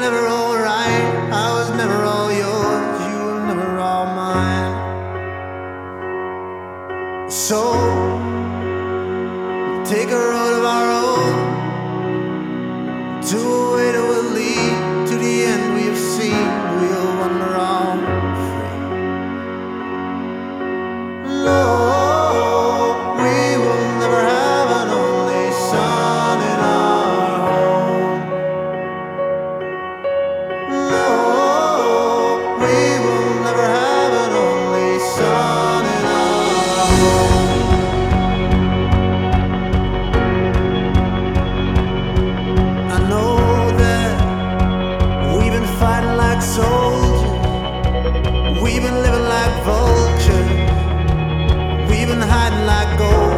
never all right, I was never all yours, you were never all mine. So, we'll take a road of our own, to a way that will lead to the end we have seen. We'll wander on free. Lord, we will never have an only son in our home. Lord, we will never have an only son in our home. I know that we've been fighting like soldiers, we've been living like vultures, we've been hiding like gold.